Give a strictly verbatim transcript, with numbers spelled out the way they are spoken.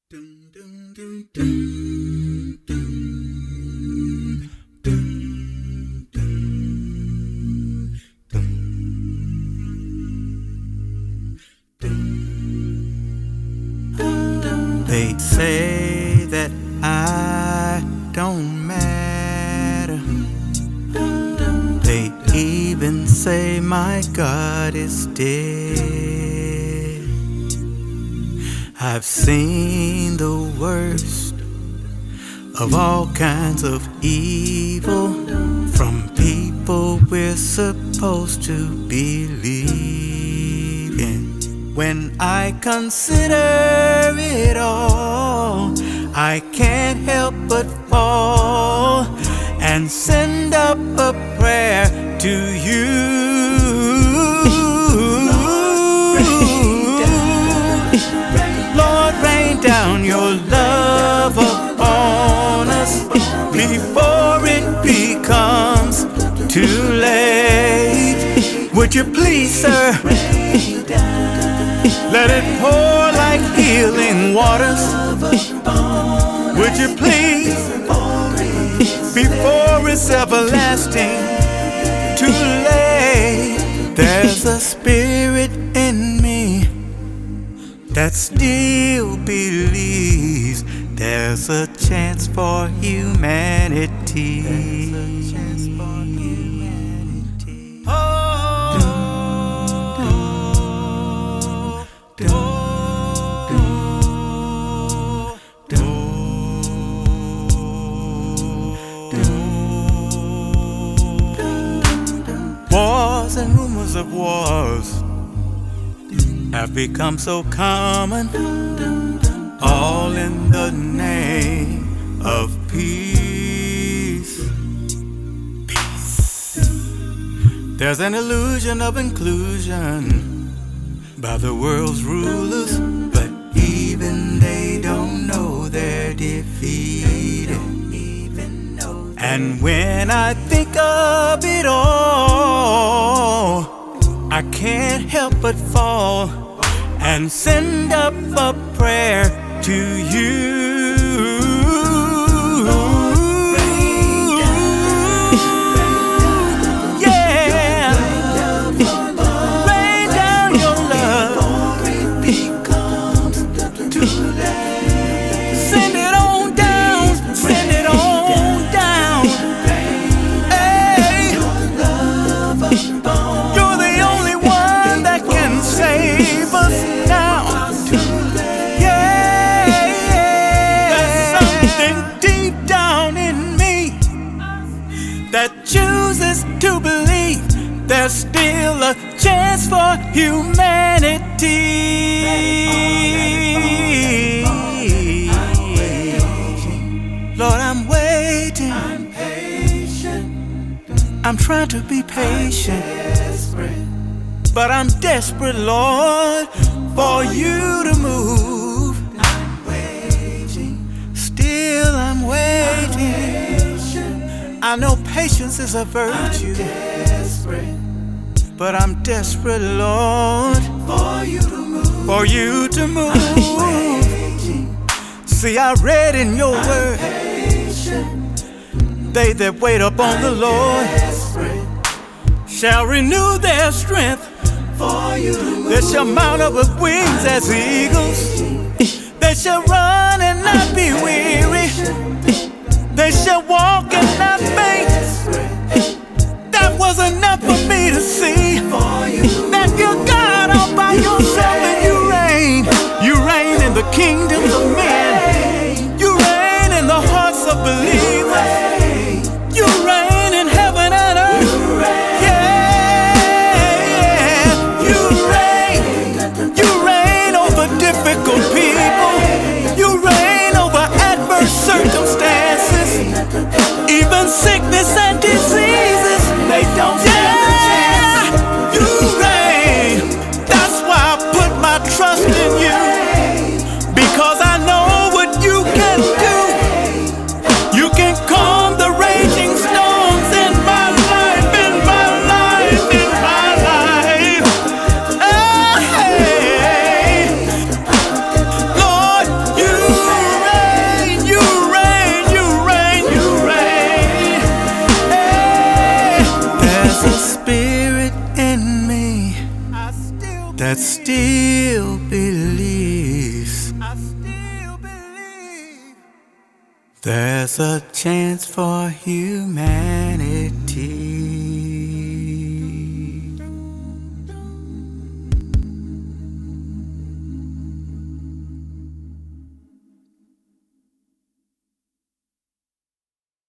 Dun, dun, dun, dun, dun, dun, dun, dun, dun. They say that I don't matter. They even say my God is dead. I've seen the worst of all kinds of evil from people we're supposed to believe in. When I consider it all, I can't help but fall and send up a prayer to you. Down your love upon us before it becomes too late. Would you please, sir, let it pour like healing waters? Would you please, before it's everlasting too late? There's a spirit in me that still believes there's a chance for humanity. There's a chance for humanity. Oh, do, do, do, do. Wars and rumors of wars have become so common, all in the name of peace. Peace. There's an illusion of inclusion by the world's rulers, but even they don't know they're defeated. And when I think of it all, I can't help but fall and send up a prayer to you. Yeah, rain down your love. Send it on down, send it on down. Hey, you're the only one that can save us now. Yeah, there's something deep down in me that chooses to believe there's still a chance for humanity. Lord, I'm waiting. I'm patient. I'm trying to be patient. But I'm desperate, Lord, for you to move. I'm waiting, still I'm waiting. I know patience is a virtue, but I'm desperate, Lord, for you to move. For you to move. See, I read in your word, they that wait upon the Lord shall renew their strength. They shall mount up with wings as eagles. They shall run and not be weary. They shall walk and not faint. That was enough for me to see that you're God all by yourself and you reign. You reign in the kingdoms of men. You reign in the hearts of believers. You reign in heaven and earth. Difficult people, you reign over adverse circumstances, even sickness and diseases. They don't stand a chance. You reign. That's why I put my trust in you, because I know what you can do. You that still believes. I still believe there's a chance for humanity.